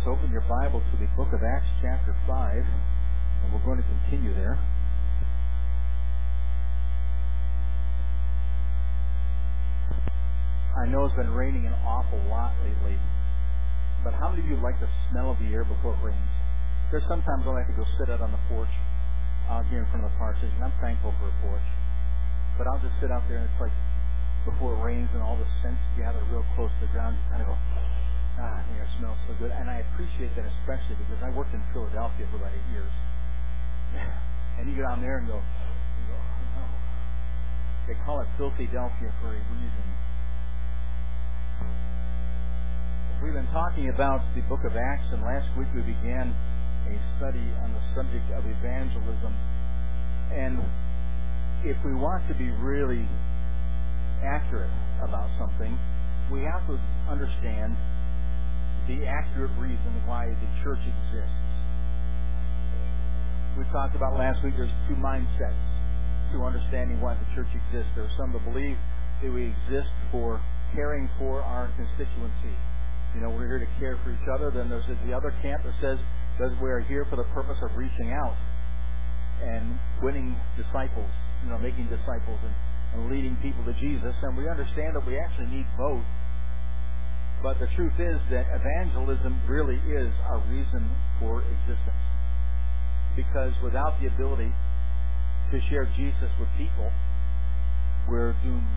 open your Bible to the book of Acts chapter 5, and we're going to continue there. I know it's been raining an awful lot lately, but how many of you like the smell of the air before it rains? There's sometimes I like to go sit out on the porch out here in front of the parsonage, and I'm thankful for a porch. But I'll just sit out there, and it's like before it rains and all the scents gather real close to the ground, you kind of go, the air smells so good. And I appreciate that especially because I worked in Philadelphia for about 8 years. And you get down there and go, oh no. They call it Philadelphia for a reason. We've been talking about the book of Acts, and last week we began a study on the subject of evangelism. And if we want to be really accurate about something, we have to understand the accurate reason why the church exists. We talked about last week there's two mindsets to understanding why the church exists. There are some that believe that we exist for caring for our constituency. You know, we're here to care for each other. Then there's the other camp that says that we're here for the purpose of reaching out and winning disciples, making disciples and leading people to Jesus. And we understand that we actually need both. But the truth is that evangelism really is our reason for existence. Because without the ability to share Jesus with people, we're doomed.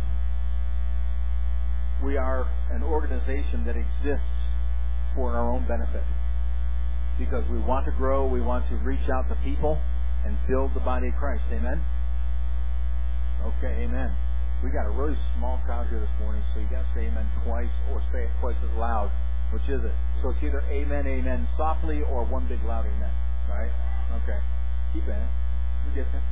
We are an organization that exists for our own benefit. Because we want to grow, we want to reach out to people and build the body of Christ. Amen? Okay, amen. We got a really small crowd here this morning, so you got to say amen twice or say it twice as loud. Which is it? So it's either amen, amen softly, or one big loud amen. Right? Okay. Keep in it. We get it.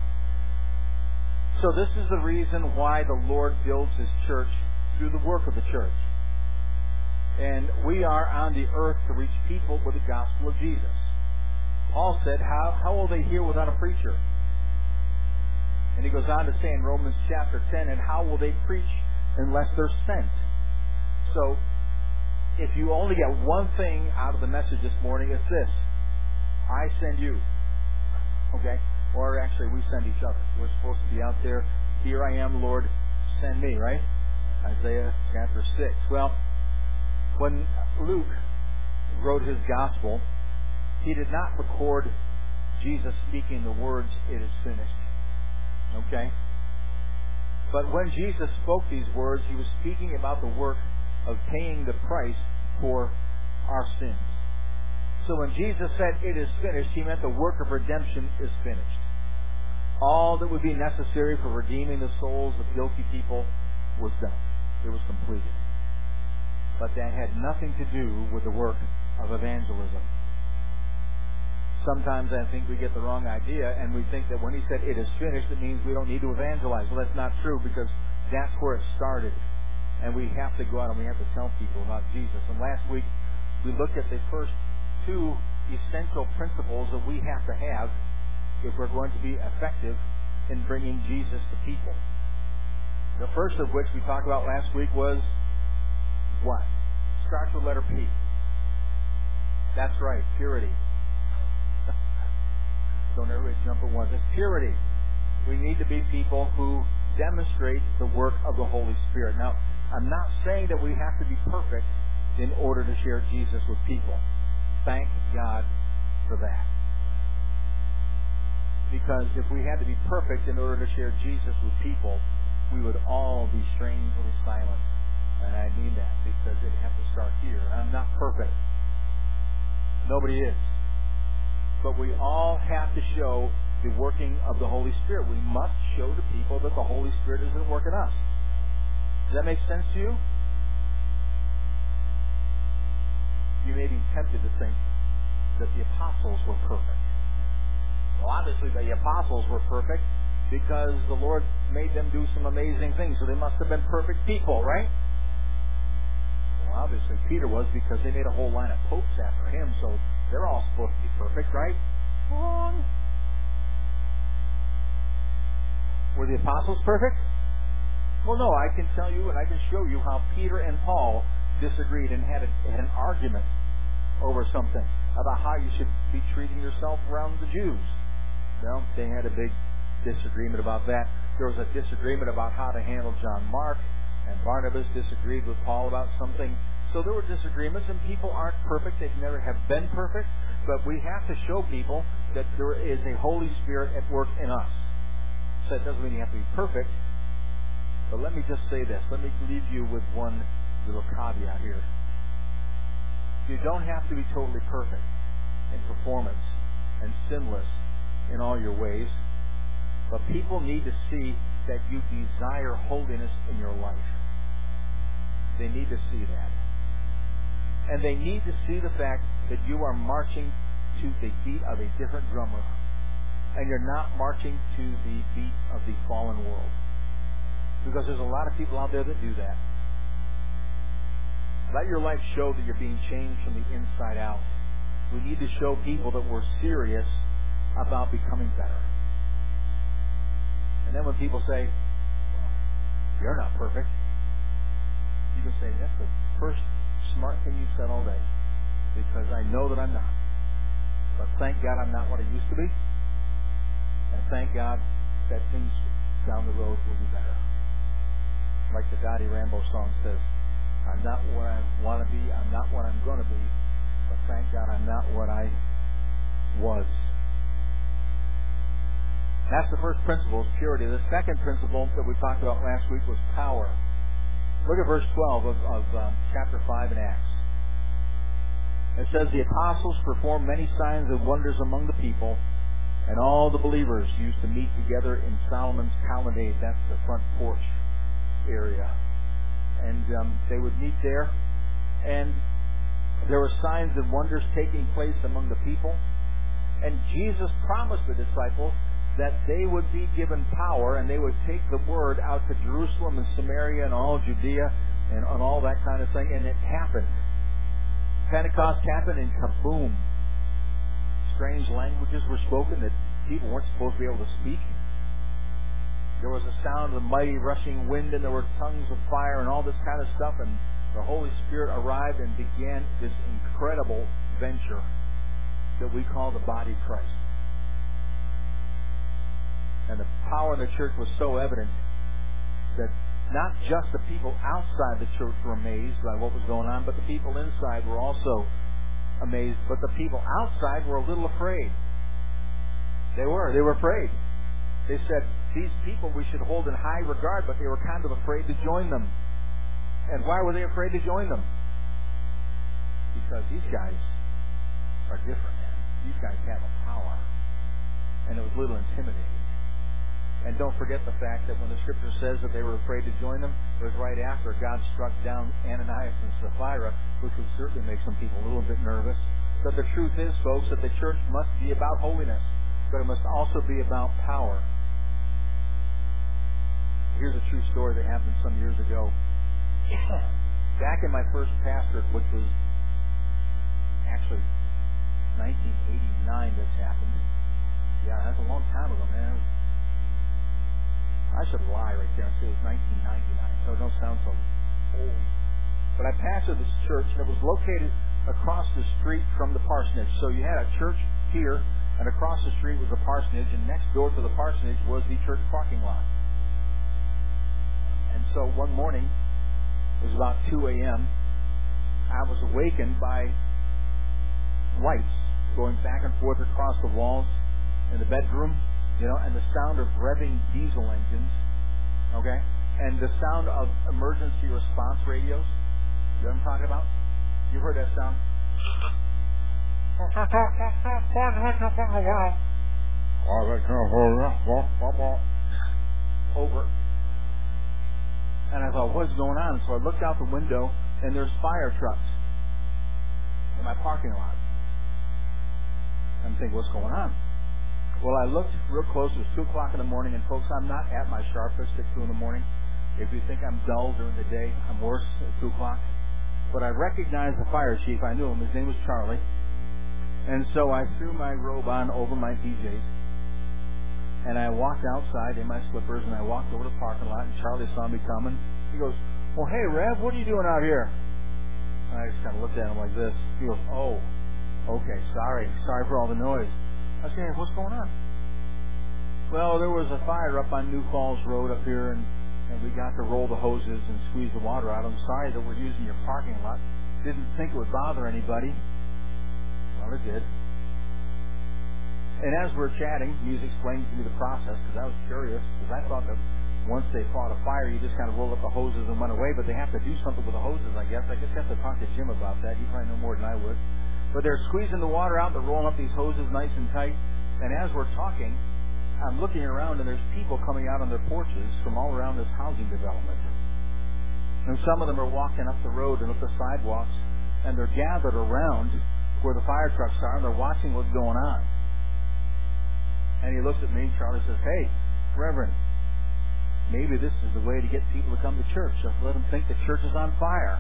So this is the reason why the Lord builds His church through the work of the church. And we are on the earth to reach people with the gospel of Jesus. Paul said, how will they hear without a preacher? And he goes on to say in Romans chapter 10, and how will they preach unless they're sent? So, if you only get one thing out of the message this morning, it's this. I send you. Okay? Or actually, we send each other. We're supposed to be out there. Here I am, Lord, send me, right? Isaiah chapter 6. Well, when Luke wrote his gospel, he did not record Jesus speaking the words, "It is finished." Okay? But when Jesus spoke these words, He was speaking about the work of paying the price for our sins. So when Jesus said, "It is finished," He meant the work of redemption is finished. All that would be necessary for redeeming the souls of guilty people was done. It was completed. But that had nothing to do with the work of evangelism. Sometimes I think we get the wrong idea and we think that when He said it is finished, it means we don't need to evangelize. Well, that's not true, because that's where it started. And we have to go out and we have to tell people about Jesus. And last week we looked at the first two essential principles that we have to have if we're going to be effective in bringing Jesus to people. The first of which we talked about last week was what? Starts with letter P. That's right, purity. Don't everybody jump at once. It's purity. We need to be people who demonstrate the work of the Holy Spirit. Now, I'm not saying that we have to be perfect in order to share Jesus with people. Thank God for that. Because if we had to be perfect in order to share Jesus with people, we would all be strangely silent. And I mean that because it has to start here. I'm not perfect. Nobody is. But we all have to show the working of the Holy Spirit. We must show to people that the Holy Spirit is at work in us. Does that make sense to you? You may be tempted to think that the apostles were perfect. Well, obviously the apostles were perfect because the Lord made them do some amazing things, so they must have been perfect people, right? Well, obviously Peter was, because they made a whole line of popes after him, so they're all supposed to be perfect, right? Wrong. Were the apostles perfect? Well, no, I can tell you and I can show you how Peter and Paul disagreed and had an argument over something, about how you should be treating yourself around the Jews. Well, they had a big disagreement about that. There was a disagreement about how to handle John Mark, and Barnabas disagreed with Paul about something. So there were disagreements, and people aren't perfect. They never have been perfect. But we have to show people that there is a Holy Spirit at work in us. So it doesn't mean you have to be perfect. But let me just say this. Let me leave you with one little caveat here. You don't have to be totally perfect in performance and sinless in all your ways. But people need to see that you desire holiness in your life. They need to see that. And they need to see the fact that you are marching to the beat of a different drummer. And you're not marching to the beat of the fallen world. Because there's a lot of people out there that do that. Let your life show that you're being changed from the inside out. We need to show people that we're serious about becoming better. And then when people say, well, you're not perfect, you can say, that's the first smart thing you've said all day. Because I know that I'm not. But thank God I'm not what I used to be. And thank God that things down the road will be better. Like the Dottie Rambo song says, I'm not what I want to be, I'm not what I'm going to be, but thank God I'm not what I was. That's the first principle, is purity. The second principle that we talked about last week was power. Look at verse 12 of chapter 5 in Acts. It says, the apostles performed many signs and wonders among the people, and all the believers used to meet together in Solomon's colonnade. That's the front porch area. And they would meet there, and there were signs and wonders taking place among the people. And Jesus promised the disciples that they would be given power, and they would take the word out to Jerusalem and Samaria and all Judea and all that kind of thing. And it happened. Pentecost happened, and kaboom! Strange languages were spoken that people weren't supposed to be able to speak. There was a sound of a mighty rushing wind, and there were tongues of fire and all this kind of stuff, and the Holy Spirit arrived and began this incredible venture that we call the body of Christ. And the power in the church was so evident that not just the people outside the church were amazed by what was going on, but the people inside were also amazed. But the people outside were a little afraid. They were afraid. They said, these people we should hold in high regard, but they were kind of afraid to join them. And why were they afraid to join them? Because these guys are different, man. These guys have a power. And it was a little intimidating. And don't forget the fact that when the Scripture says that they were afraid to join them, it was right after God struck down Ananias and Sapphira, which would certainly make some people a little bit nervous. But the truth is, folks, that the church must be about holiness, but it must also be about power. Here's a true story that happened some years ago. Back in my first pastorate, which was actually 1989 this happened. Yeah, that's a long time ago, man. I should lie right there and say it was 1999, so it don't sound so old. But I pastored this church, and it was located across the street from the parsonage. So you had a church here, and across the street was the parsonage, and next door to the parsonage was the church parking lot. And so one morning, it was about 2 a.m., I was awakened by lights going back and forth across the walls in the bedroom, and the sound of revving diesel engines, okay? And the sound of emergency response radios. You know what I'm talking about? You've heard that sound? Over. And I thought, what's going on? So I looked out the window, and there's fire trucks in my parking lot. I'm thinking, what's going on? Well, I looked real close. It was 2 o'clock in the morning, and folks, I'm not at my sharpest at 2 in the morning. If you think I'm dull during the day, I'm worse at 2 o'clock. But I recognized the fire chief. I knew him. His name was Charlie. And so I threw my robe on over my PJs, and I walked outside in my slippers, and I walked over to the parking lot, and Charlie saw me coming. He goes, well, hey, Rev, what are you doing out here? And I just kind of looked at him like this. He goes, oh. Okay, sorry for all the noise. I was saying, what's going on? Well, there was a fire up on New Falls Road up here, and we got to roll the hoses and squeeze the water out. I'm sorry that we're using your parking lot. Didn't think it would bother anybody. Well, it did. And as we're chatting, he was explaining to me the process, because I was curious, because I thought that once they fought a fire, you just kind of rolled up the hoses and went away, but they have to do something with the hoses, I guess. I guess I have to talk to Jim about that. You probably know more than I would. But they're squeezing the water out, they're rolling up these hoses nice and tight, and as we're talking, I'm looking around, and there's people coming out on their porches from all around this housing development. And some of them are walking up the road and up the sidewalks, and they're gathered around where the fire trucks are, and they're watching what's going on. And he looks at me, Charlie says, "Hey, Reverend, maybe this is the way to get people to come to church. Just let them think the church is on fire."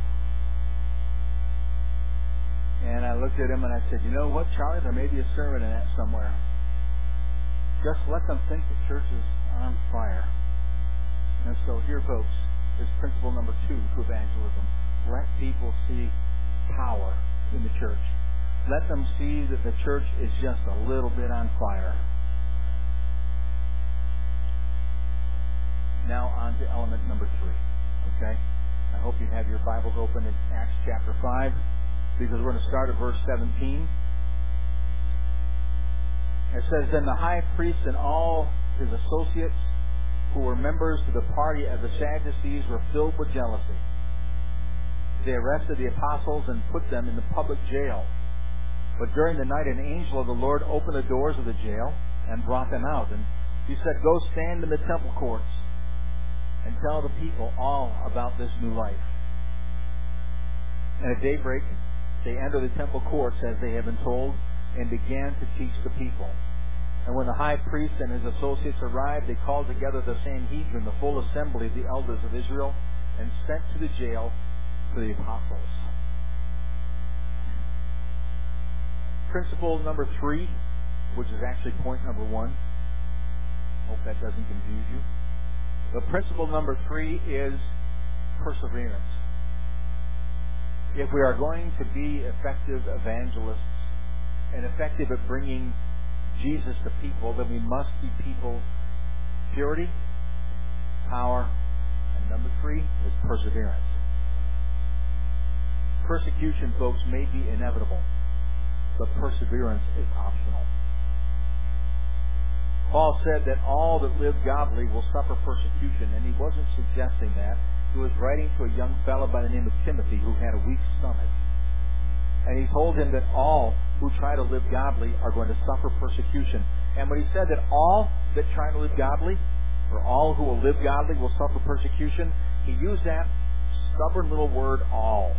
And I looked at him and I said, "You know what, Charlie? There may be a sermon in that somewhere. Just let them think the church is on fire." And so here, folks, is principle number 2 to evangelism. Let people see power in the church. Let them see that the church is just a little bit on fire. Now on to element number 3. Okay? I hope you have your Bibles open in Acts chapter 5, because we're going to start at verse 17. It says, "Then the high priest and all his associates who were members of the party of the Sadducees were filled with jealousy. They arrested the apostles and put them in the public jail. But during the night an angel of the Lord opened the doors of the jail and brought them out. And he said, 'Go stand in the temple courts and tell the people all about this new life.' And at daybreak they entered the temple courts as they had been told, and began to teach the people. And when the high priest and his associates arrived, they called together the Sanhedrin, the full assembly of the elders of Israel, and sent to the jail for the apostles." Principle number 3, which is actually point number 1. Hope that doesn't confuse you. But principle number 3 is perseverance. If we are going to be effective evangelists and effective at bringing Jesus to people, then we must be people of purity, power, and number 3 is perseverance. Persecution, folks, may be inevitable, but perseverance is optional. Paul said that all that live godly will suffer persecution, and he wasn't suggesting that. He was writing to a young fellow by the name of Timothy who had a weak stomach. And he told him that all who try to live godly are going to suffer persecution. And when he said that all that try to live godly, or all who will live godly will suffer persecution, he used that stubborn little word, all.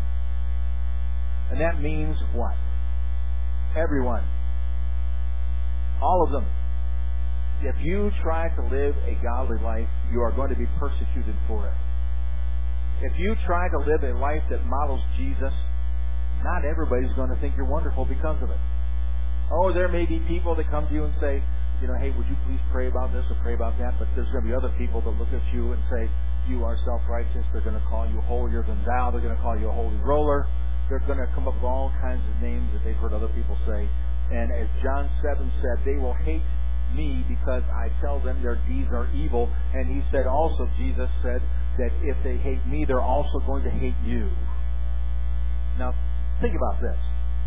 And that means what? Everyone. All of them. If you try to live a godly life, you are going to be persecuted for it. If you try to live a life that models Jesus, not everybody's going to think you're wonderful because of it. Oh, there may be people that come to you and say, "Hey, would you please pray about this or pray about that?" But there's going to be other people that look at you and say, "You are self-righteous." They're going to call you holier than thou. They're going to call you a holy roller. They're going to come up with all kinds of names that they've heard other people say. And as John 7 said, they will hate me because I tell them their deeds are evil. And he said also, Jesus said, that if they hate me, they're also going to hate you. Now, think about this.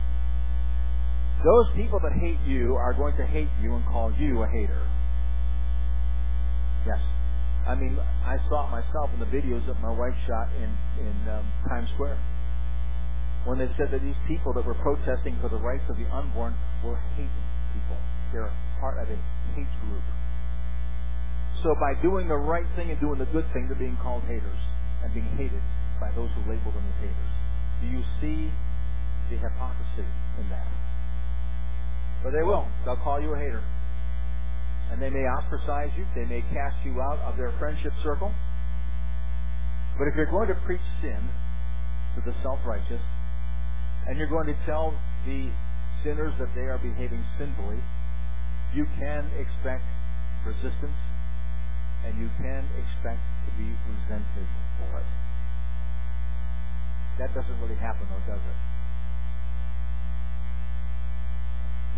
Those people that hate you are going to hate you and call you a hater. Yes. I mean, I saw it myself in the videos that my wife shot in Times Square. When they said that these people that were protesting for the rights of the unborn were hate people. They're part of a hate group. So by doing the right thing and doing the good thing, they're being called haters and being hated by those who label them as haters. Do you see the hypocrisy in that? But they will. They'll call you a hater. And they may ostracize you. They may cast you out of their friendship circle. But if you're going to preach sin to the self-righteous, and you're going to tell the sinners that they are behaving sinfully, you can expect resistance, and you can expect to be resented for it. That doesn't really happen, though, does it?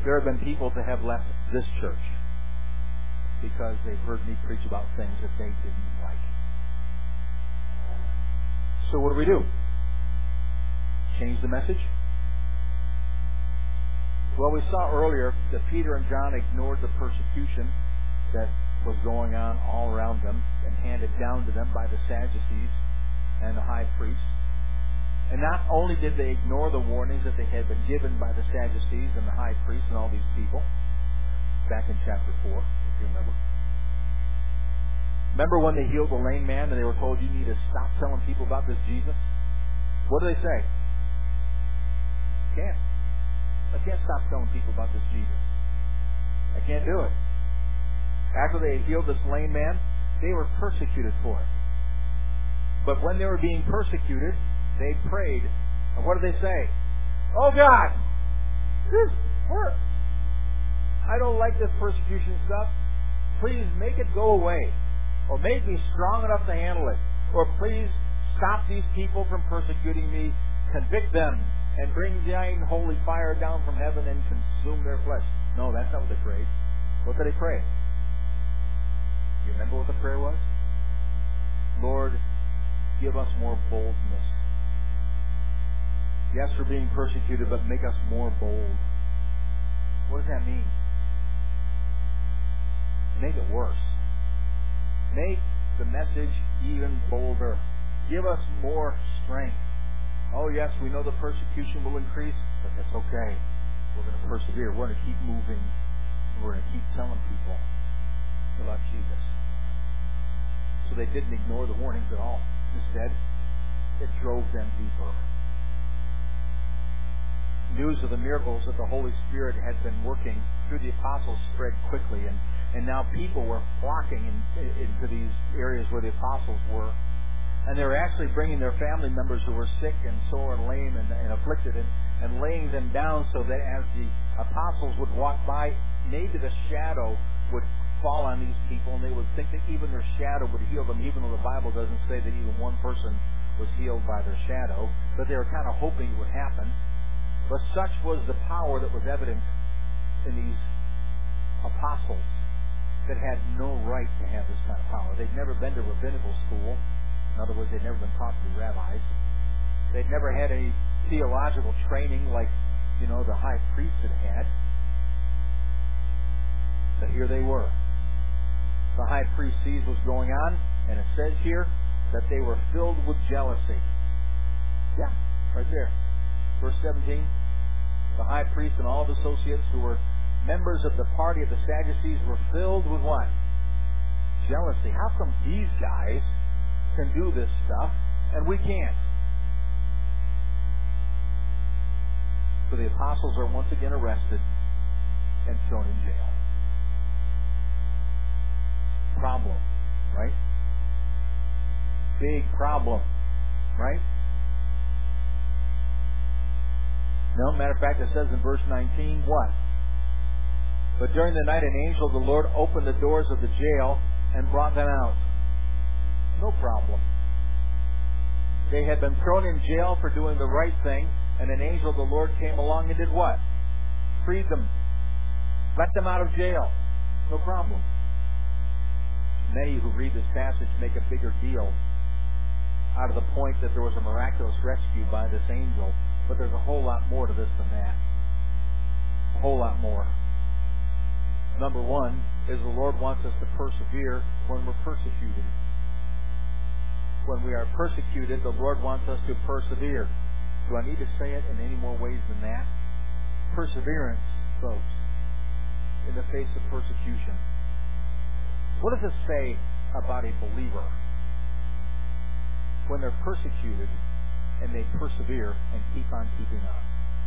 There have been people that have left this church because they've heard me preach about things that they didn't like. So what do? Change the message? Well, we saw earlier that Peter and John ignored the persecution that was going on all around them and handed down to them by the Sadducees and the high priests. And not only did they ignore the warnings that they had been given by the Sadducees and the high priests and all these people, back in chapter 4, if you remember. Remember when they healed the lame man and they were told, you need to stop telling people about this Jesus? What do they say? I can't stop telling people about this Jesus. I can't do it. After they had healed this lame man, they were persecuted for it. But when they were being persecuted, they prayed. And what did they say? Oh God, this hurts. I don't like this persecution stuff. Please make it go away. Or make me strong enough to handle it. Or please stop these people from persecuting me. Convict them and bring giant holy fire down from heaven and consume their flesh. No, that's not what they prayed. What did they pray? You remember what the prayer was? Lord, give us more boldness. Yes, we're being persecuted, but make us more bold. What does that mean? Make it worse. Make the message even bolder. Give us more strength. Oh yes, we know the persecution will increase, but that's okay. We're going to persevere. We're going to keep moving. We're going to keep telling people about Jesus. So they didn't ignore the warnings at all. Instead, it drove them deeper. News of the miracles that the Holy Spirit had been working through the apostles spread quickly, and now people were flocking into these areas where the apostles were. And they were actually bringing their family members who were sick and sore and lame and afflicted and laying them down so that as the apostles would walk by, maybe the shadow would fall on these people and they would think that even their shadow would heal them, even though the Bible doesn't say that even one person was healed by their shadow. But they were kind of hoping it would happen. But such was the power that was evident in these apostles that had no right to have this kind of power. They'd never been to rabbinical school. In other words, they'd never been taught to be rabbis. They'd never had any theological training like, the high priest had. But here they were. The high priest sees what's going on, and it says here that they were filled with jealousy. Yeah, right there. Verse 17, the high priest and all of the associates who were members of the party of the Sadducees were filled with what? Jealousy. How come these guys can do this stuff and we can't? So the apostles are once again arrested and thrown in jail. Problem, right? Big problem, right? No, matter of fact, it says in verse 19, what? But during the night an angel of the Lord opened the doors of the jail and brought them out. No problem. They had been thrown in jail for doing the right thing, and an angel of the Lord came along and did what? Freed them. Let them out of jail. No problem. Many who read this passage make a bigger deal out of the point that there was a miraculous rescue by this angel, but there's a whole lot more to this than that. A whole lot more. Number one is the Lord wants us to persevere when we're persecuted. When we are persecuted, the Lord wants us to persevere. Do I need to say it in any more ways than that? Perseverance, folks, in the face of persecution. What does it say about a believer when they're persecuted and they persevere and keep on keeping on?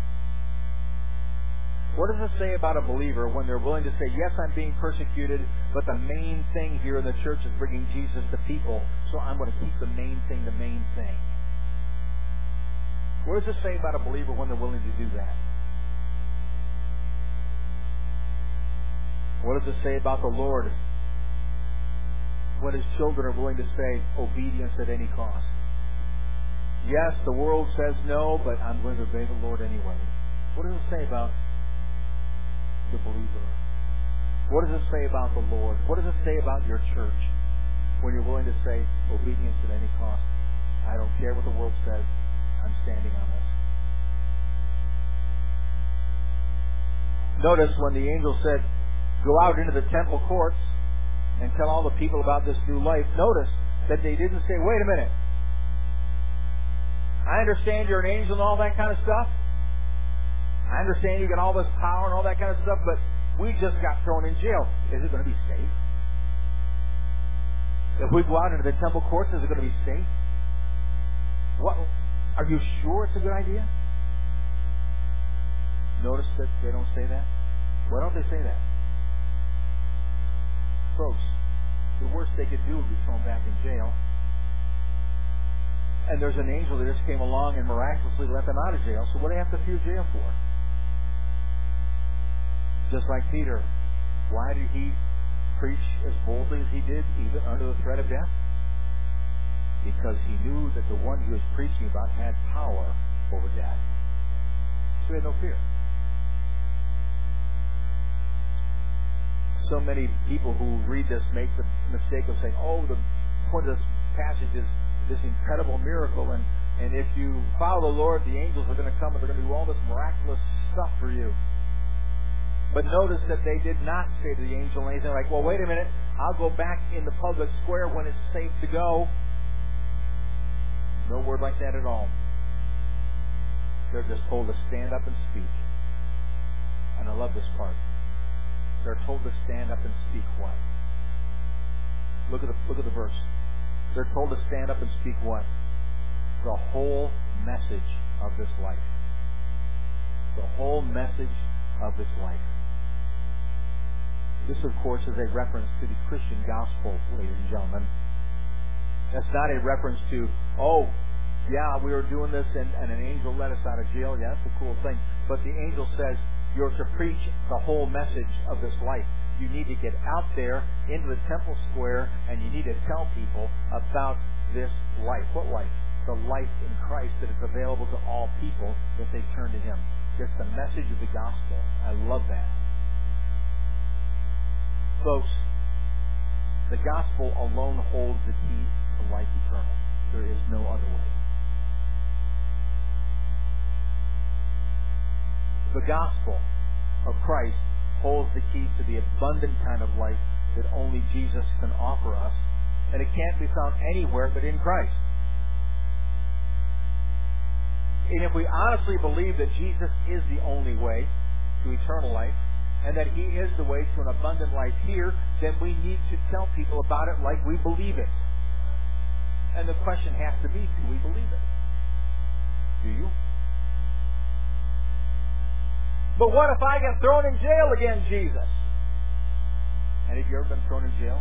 What does it say about a believer when they're willing to say, yes, I'm being persecuted, but the main thing here in the church is bringing Jesus to people, so I'm going to keep the main thing the main thing? What does it say about a believer when they're willing to do that? What does it say about the Lord when His children are willing to say obedience at any cost? Yes, the world says no, but I'm going to obey the Lord anyway. What does it say about the believer? What does it say about the Lord? What does it say about your church when you're willing to say obedience at any cost? I don't care what the world says. I'm standing on this. Notice when the angel said, go out into the temple courts and tell all the people about this new life, notice that they didn't say, wait a minute. I understand you're an angel and all that kind of stuff. I understand you got all this power and all that kind of stuff, but we just got thrown in jail. Is it going to be safe? If we go out into the temple courts, is it going to be safe? What? Are you sure it's a good idea? Notice that they don't say that. Why don't they say that? Folks, the worst they could do would be thrown back in jail. And there's an angel that just came along and miraculously let them out of jail. So what do they have to fear jail for? Just like Peter, why did he preach as boldly as he did, even under the threat of death? Because he knew that the one he was preaching about had power over death. So he had no fear. So many people who read this make the mistake of saying, oh, the point of this passage is this incredible miracle, and if you follow the Lord, the angels are going to come and they're going to do all this miraculous stuff for you. But notice that they did not say to the angel anything like, well, wait a minute, I'll go back in the public square when it's safe to go. No word like that at all. They're just told to stand up and speak. And I love this part. They're told to stand up and speak what? Look at the verse. They're told to stand up and speak what? The whole message of this life. The whole message of this life. This, of course, is a reference to the Christian gospel, ladies and gentlemen. That's not a reference to, oh, yeah, we were doing this and an angel let us out of jail. Yeah, that's a cool thing. But the angel says you're to preach the whole message of this life. You need to get out there into the temple square and you need to tell people about this life. What life? The life in Christ that is available to all people if they turn to Him. It's the message of the gospel. I love that. Folks, the gospel alone holds the key to life eternal. There is no other way. The gospel of Christ holds the key to the abundant kind of life that only Jesus can offer us, and it can't be found anywhere but in Christ. And if we honestly believe that Jesus is the only way to eternal life, and that He is the way to an abundant life here, then we need to tell people about it like we believe it. And the question has to be, do we believe it? Do you? But what if I get thrown in jail again, Jesus? And have you ever been thrown in jail?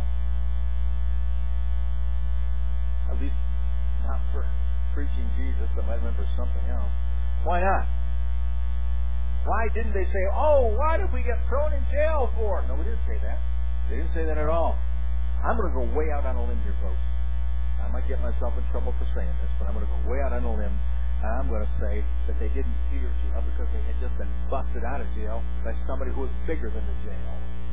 At least not for preaching Jesus, but might have been for something else. Why not? Why didn't they say, oh, why did we get thrown in jail for? No, we didn't say that. They didn't say that at all. I'm going to go way out on a limb here, folks. I might get myself in trouble for saying this, but I'm going to go way out on a limb. And I'm going to say that they didn't fear jail because they had just been busted out of jail by somebody who was bigger than the jail.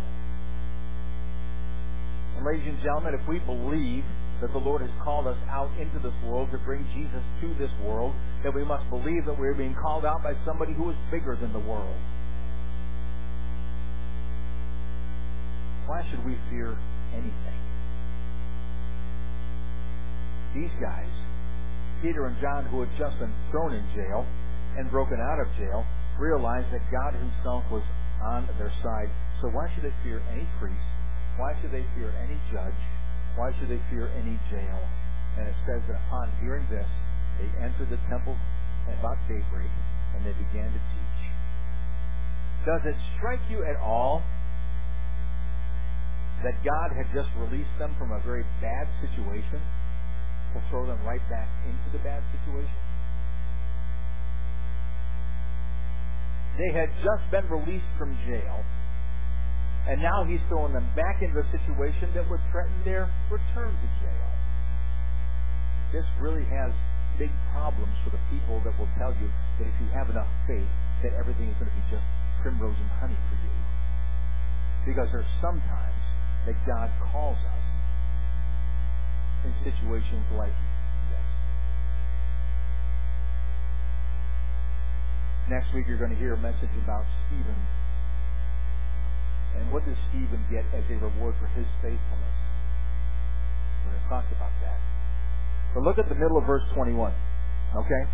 And ladies and gentlemen, if we believe that the Lord has called us out into this world to bring Jesus to this world, then we must believe that we're being called out by somebody who is bigger than the world. Why should we fear anything? These guys, Peter and John, who had just been thrown in jail and broken out of jail, realized that God Himself was on their side. So why should they fear any priest? Why should they fear any judge? Why should they fear any jail? And it says that upon hearing this, they entered the temple about daybreak and they began to teach. Does it strike you at all that God had just released them from a very bad situation to throw them right back into the bad situation? They had just been released from jail, and now He's throwing them back into a situation that would threaten their return to jail. This really has big problems for the people that will tell you that if you have enough faith, that everything is going to be just primrose and honey for you. Because there's sometimes that God calls us in situations like this. Next week you're going to hear a message about Stephen. And what does Stephen get as a reward for his faithfulness? We're going to talk about that. But look at the middle of verse 21. Okay?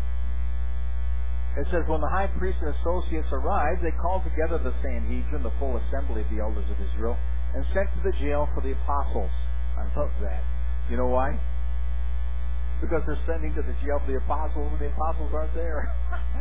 It says, when the high priest and associates arrived, they called together the Sanhedrin, the full assembly of the elders of Israel, and sent to the jail for the apostles. I love that. You know why? Because they're sending to the jail for the apostles, and the apostles aren't there.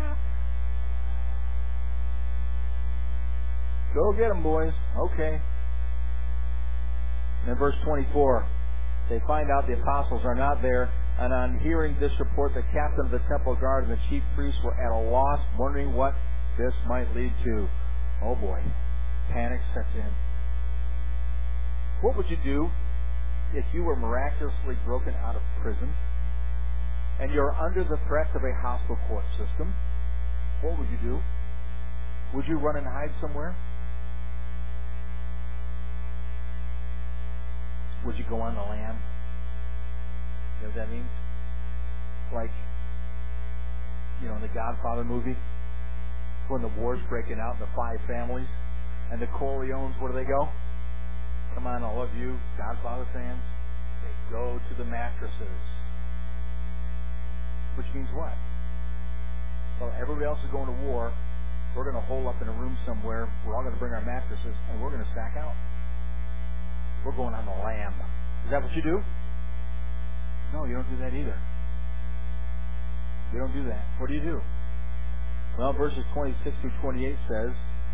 Go get them, boys. Okay. And in verse 24, they find out the apostles are not there, and on hearing this report, the captain of the temple guard and the chief priests were at a loss, wondering what this might lead to. Oh boy. Panic sets in. What would you do if you were miraculously broken out of prison and you're under the threat of a hostile court system? What would you do? Would you run and hide somewhere? Would you go on the lam? You know what that means? Like, in the Godfather movie, when the war's breaking out in the 5 families, and the Corleones, where do they go? Come on, all of you Godfather fans. They go to the mattresses. Which means what? Well, everybody else is going to war. We're going to hole up in a room somewhere. We're all going to bring our mattresses, and we're going to sack out. We're going on the lam. Is that what you do? No, you don't do that either. You don't do that. What do you do? Well, verses 26 through 28 says,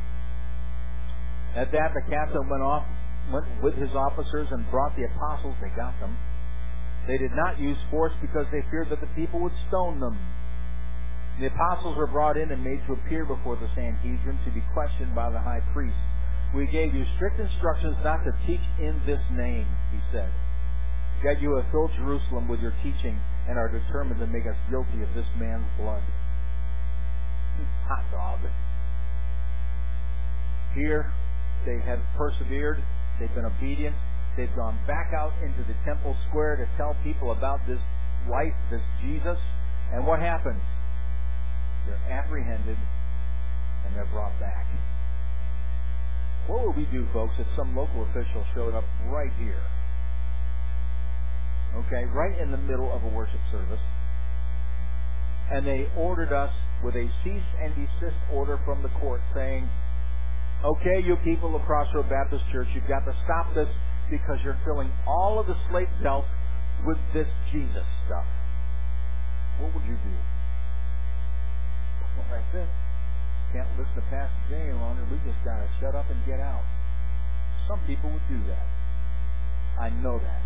at that the captain went with his officers and brought the apostles. They got them. They did not use force because they feared that the people would stone them. The apostles were brought in and made to appear before the Sanhedrin to be questioned by the high priest. We gave you strict instructions not to teach in this name, he said. Yet you have filled Jerusalem with your teaching and are determined to make us guilty of this man's blood. Hot dog. Here, they have persevered. They've been obedient. They've gone back out into the temple square to tell people about this life, this Jesus. And what happens? They're apprehended and they're brought back. What would we do, folks, if some local official showed up right here? Okay, right in the middle of a worship service. And they ordered us with a cease and desist order from the court saying, okay, you people of Crossroad Baptist Church, you've got to stop this because you're filling all of the slate belt with this Jesus stuff. What would you do? Well, that's it. Can't listen to Pastor Jay any longer. We just got to shut up and get out. Some people would do that. I know that.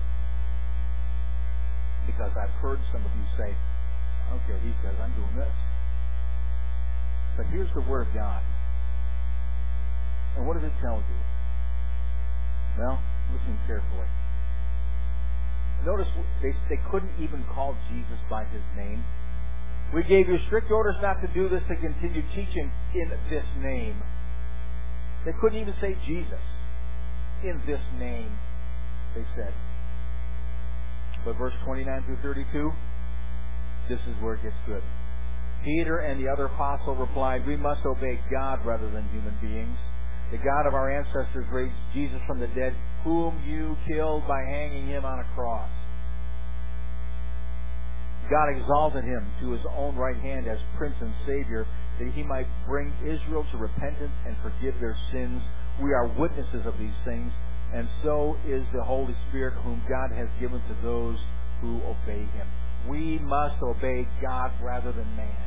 Because I've heard some of you say, I don't care what he says, I'm doing this. But here's the Word of God. And what does it tell you? Well, listen carefully. Notice they couldn't even call Jesus by his name. We gave you strict orders not to do this, to continue teaching in this name. They couldn't even say Jesus. In this name, they said. But verse 29 through 32, this is where it gets good. Peter and the other apostle replied, we must obey God rather than human beings. The God of our ancestors raised Jesus from the dead, whom you killed by hanging him on a cross. God exalted him to his own right hand as Prince and Savior, that he might bring Israel to repentance and forgive their sins. We are witnesses of these things, and so is the Holy Spirit, whom God has given to those who obey him. We must obey God rather than man.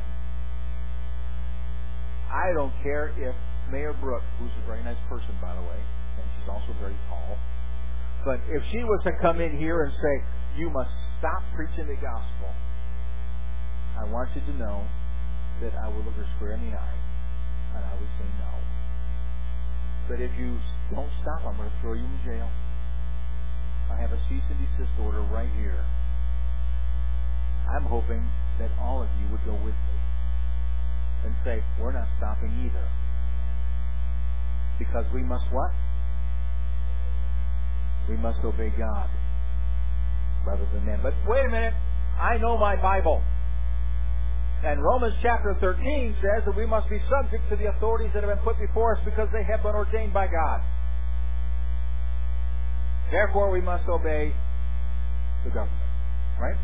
I don't care if Mayor Brooke, who's a very nice person, by the way, and she's also very tall, but if she was to come in here and say, you must stop preaching the gospel, I want you to know that I will look her square in the eye, and I would say no. But if you don't stop, I'm going to throw you in jail. I have a cease and desist order right here. I'm hoping that all of you would go with me and say, we're not stopping either. Because we must what? We must obey God rather than men. But wait a minute. I know my Bible. And Romans chapter 13 says that we must be subject to the authorities that have been put before us because they have been ordained by God. Therefore, we must obey the government. Right?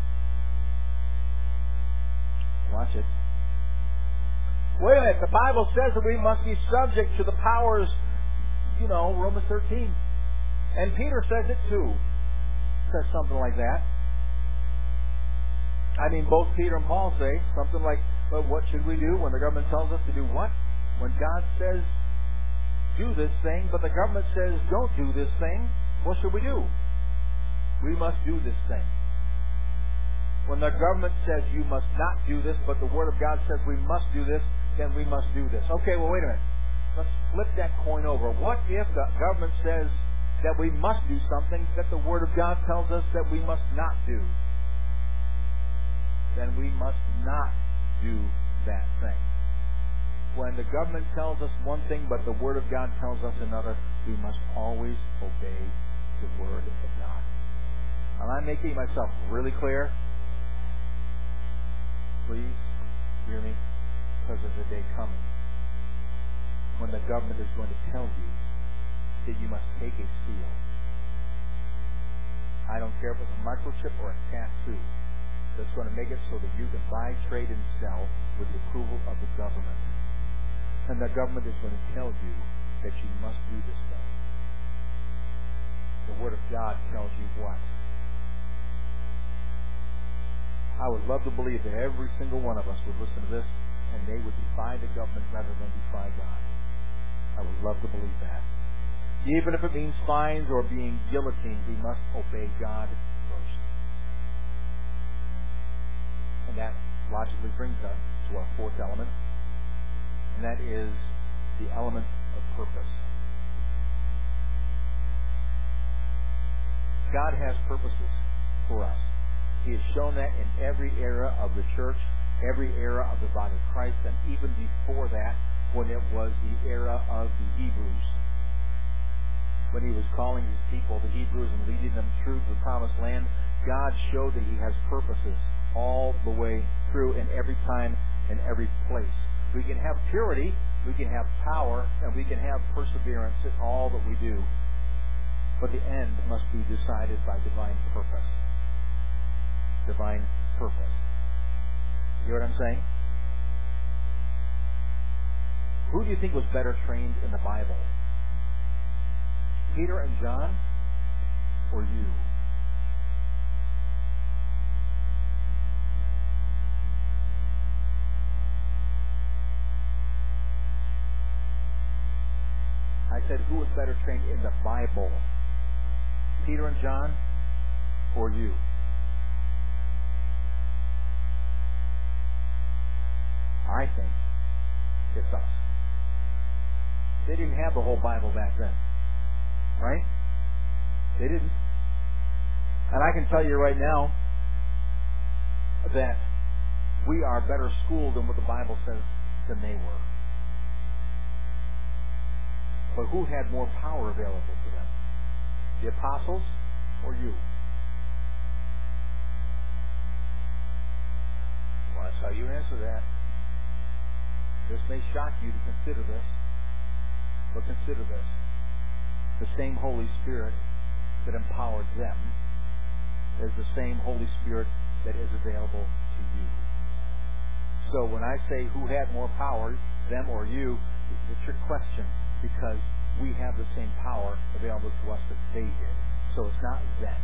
Watch it. Wait a minute. The Bible says that we must be subject to the powers, Romans 13. And Peter says it too. Says something like that. I mean, both Peter and Paul say something like, well, what should we do when the government tells us to do what? When God says, do this thing, but the government says, don't do this thing, what should we do? We must do this thing. When the government says you must not do this, but the Word of God says we must do this, then we must do this. Okay, well, wait a minute. Let's flip that coin over. What if the government says that we must do something that the Word of God tells us that we must not do? Then we must not do that thing. When the government tells us one thing, but the Word of God tells us another, we must always obey the Word of God. Am I making myself really clear? Please hear me, because there's a day coming when the government is going to tell you that you must take a seal. I don't care if it's a microchip or a tattoo that's going to make it so that you can buy, trade, and sell with the approval of the government. And the government is going to tell you that you must do this thing. The Word of God tells you what? I would love to believe that every single one of us would listen to this and they would defy the government rather than defy God. I would love to believe that. Even if it means fines or being guillotined, we must obey God first. And that logically brings us to our fourth element, and that is the element of purpose. God has purposes for us. He has shown that in every era of the church, every era of the body of Christ, and even before that, when it was the era of the Hebrews. When He was calling His people, the Hebrews, and leading them through the promised land, God showed that He has purposes all the way through in every time and every place. We can have purity, we can have power, and we can have perseverance in all that we do. But the end must be decided by divine purpose. Divine purpose. You hear what I'm saying? Who do you think was better trained in the Bible? Peter and John, or you? I said, who was better trained in the Bible? Peter and John, or you? I think it's us. They didn't have the whole Bible back then. Right? They didn't. And I can tell you right now that we are better schooled than what the Bible says than they were. But who had more power available to them? The apostles or you? Well, that's how you answer that. This may shock you to consider this, but consider this. The same Holy Spirit that empowered them is the same Holy Spirit that is available to you. So when I say who had more power, them or you, it's a trick question, because we have the same power available to us that they did. So it's not them.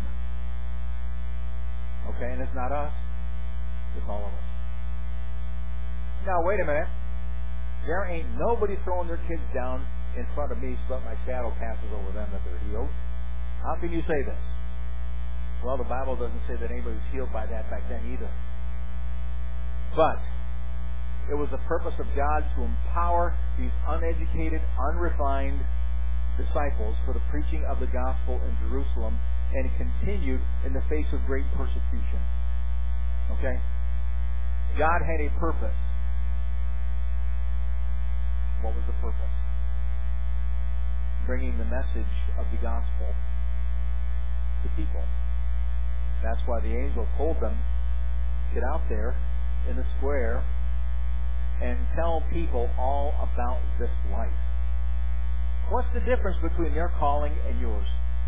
Okay? And it's not us. It's all of us. Now, wait a minute. There ain't nobody throwing their kids down in front of me so that my shadow passes over them that they're healed. How can you say this? Well, the Bible doesn't say that anybody was healed by that back then either. But it was the purpose of God to empower these uneducated, unrefined disciples for the preaching of the gospel in Jerusalem, and it continued in the face of great persecution. Okay? God had a purpose. What was the purpose? Bringing the message of the gospel to people. That's why the angel told them, get out there in the square and tell people all about this life. What's the difference between their calling and yours?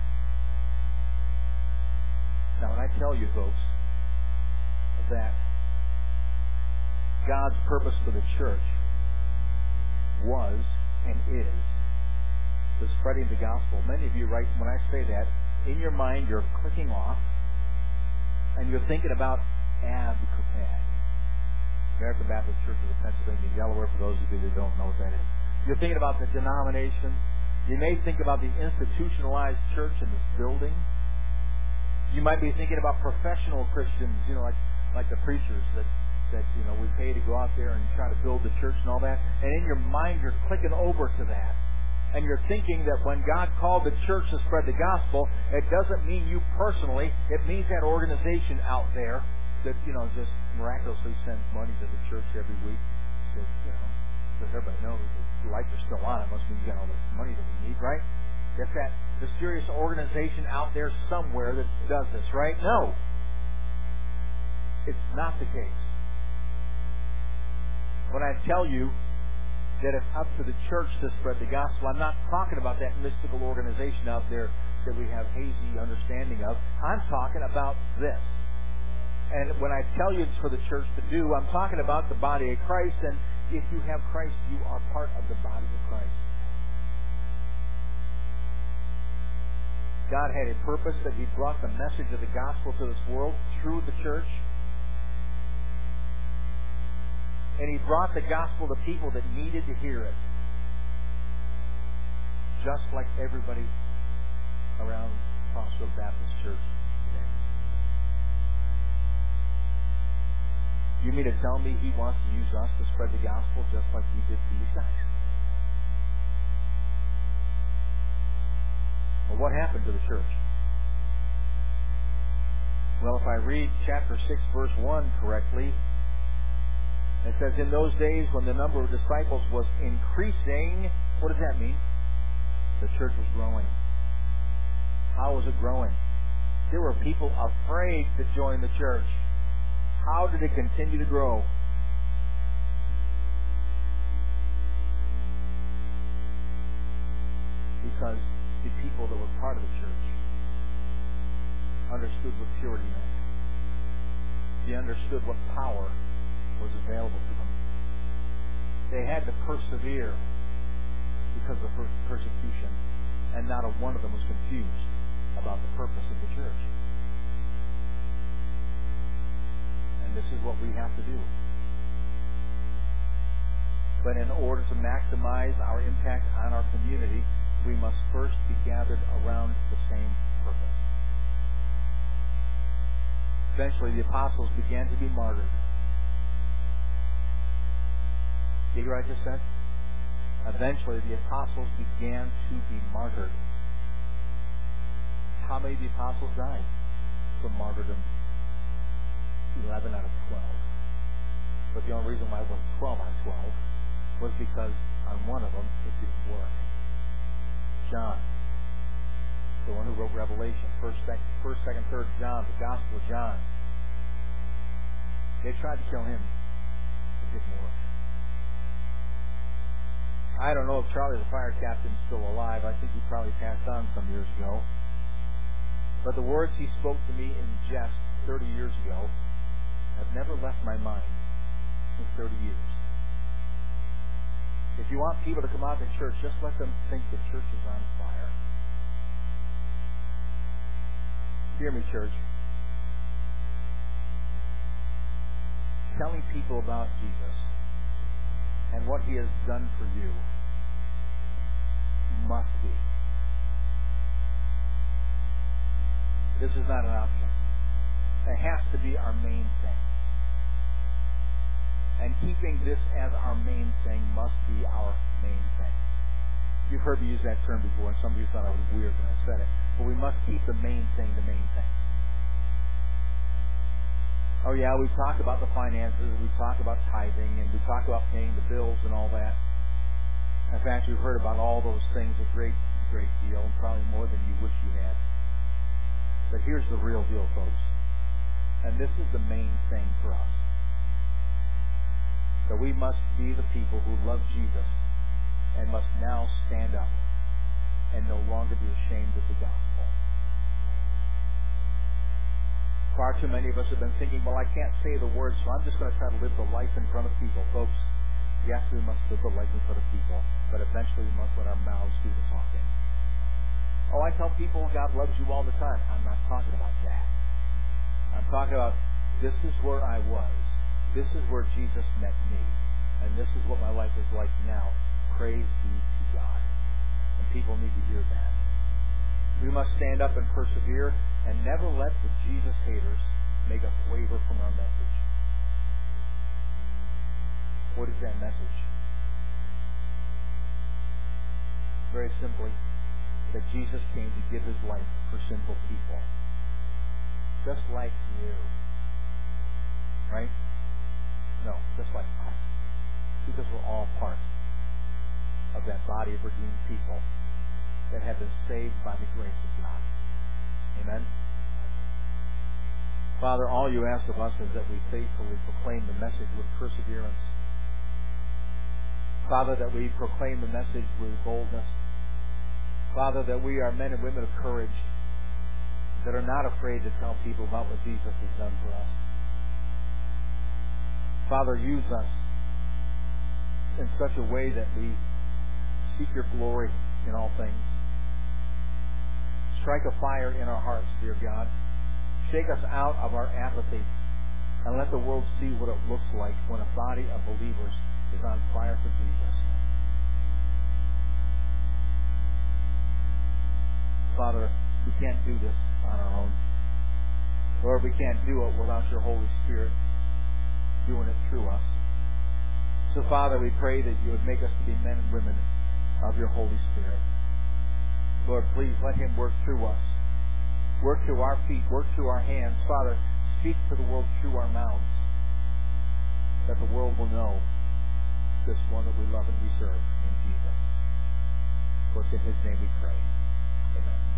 Now, when I tell you, folks, that God's purpose for the church was and is the spreading the gospel, many of you, right, when I say that, in your mind you're clicking off and you're thinking about ABCOPAD, American Baptist Churches of Pennsylvania and Delaware, for those of you that don't know what that is. You're thinking about the denomination. You may think about the institutionalized church in this building. You might be thinking about professional Christians, like the preachers that we pay to go out there and try to build the church and all that. And in your mind, you're clicking over to that. And you're thinking that when God called the church to spread the gospel, it doesn't mean you personally. It means that organization out there that, just miraculously sends money to the church every week. So, because everybody knows that the lights are still on. It must mean you got all this money that we need, right? It's that mysterious organization out there somewhere that does this, right? No. It's not the case. When I tell you that it's up to the church to spread the gospel, I'm not talking about that mystical organization out there that we have hazy understanding of. I'm talking about this. And when I tell you it's for the church to do, I'm talking about the body of Christ. And if you have Christ, you are part of the body of Christ. God had a purpose that He brought the message of the gospel to this world through the church. And He brought the gospel to people that needed to hear it. Just like everybody around Crossroads Baptist Church today. You mean to tell me He wants to use us to spread the gospel just like He did these guys? Well, what happened to the church? Well, if I read chapter 6, verse 1 correctly, it says, in those days when the number of disciples was increasing, what does that mean? The church was growing. How was it growing? There were people afraid to join the church. How did it continue to grow? Because the people that were part of the church understood what purity meant. They understood what power was available to them. They had to persevere because of persecution, and not a one of them was confused about the purpose of the church. And this is what we have to do. But in order to maximize our impact on our community, we must first be gathered around the same purpose. Eventually, the apostles began to be martyred. Did you hear what I just said? Eventually, the apostles began to be martyred. How many of the apostles died from martyrdom? 11 out of 12. But the only reason why it wasn't 12 out of 12 was because on one of them, it didn't work. John, the one who wrote Revelation, 1st, 2nd, 3rd John, the Gospel of John. They tried to kill him. It didn't work. I don't know if Charlie the fire captain's still alive. I think he probably passed on some years ago. But the words he spoke to me in jest 30 years ago have never left my mind in 30 years. If you want people to come out to church, just let them think the church is on fire. Hear me, church. Telling people about Jesus and what He has done for you must be. This is not an option. It has to be our main thing. And keeping this as our main thing must be our main thing. You've heard me use that term before, and some of you thought I was weird when I said it. But we must keep the main thing the main thing. Oh yeah, we talk about the finances, and we talk about tithing, and we talk about paying the bills and all that. In fact, we've heard about all those things a great deal, and probably more than you wish you had. But here's the real deal, folks. And this is the main thing for us. That we must be the people who love Jesus and must now stand up and no longer be ashamed of the gospel. Far too many of us have been thinking, well, I can't say the words, so I'm just going to try to live the life in front of people. Folks, yes, we must live the life in front of people, but eventually we must let our mouths do the talking. Oh, I tell people God loves you all the time. I'm not talking about that. I'm talking about this is where I was. This is where Jesus met me. And this is what my life is like now. Praise be to God. And people need to hear that. We must stand up and persevere and never let the Jesus haters make us waver from our message. What is that message? Very simply, that Jesus came to give His life for sinful people. Just like you. Right? No, just like us. Because we're all part of that body of redeemed people that have been saved by the grace of God. Amen? Father, all you ask of us is that we faithfully proclaim the message with perseverance. Father, that we proclaim the message with boldness. Father, that we are men and women of courage that are not afraid to tell people about what Jesus has done for us. Father, use us in such a way that we seek your glory in all things. Strike a fire in our hearts, dear God. Shake us out of our apathy and let the world see what it looks like when a body of believers is on fire for Jesus. Father, we can't do this on our own. Lord, we can't do it without your Holy Spirit doing it through us. So, Father, we pray that you would make us to be men and women of your Holy Spirit. Lord, please let Him work through us. Work through our feet, work through our hands. Father, speak to the world through our mouths, that the world will know this one that we love and we serve in Jesus. For it's in His name we pray. Amen.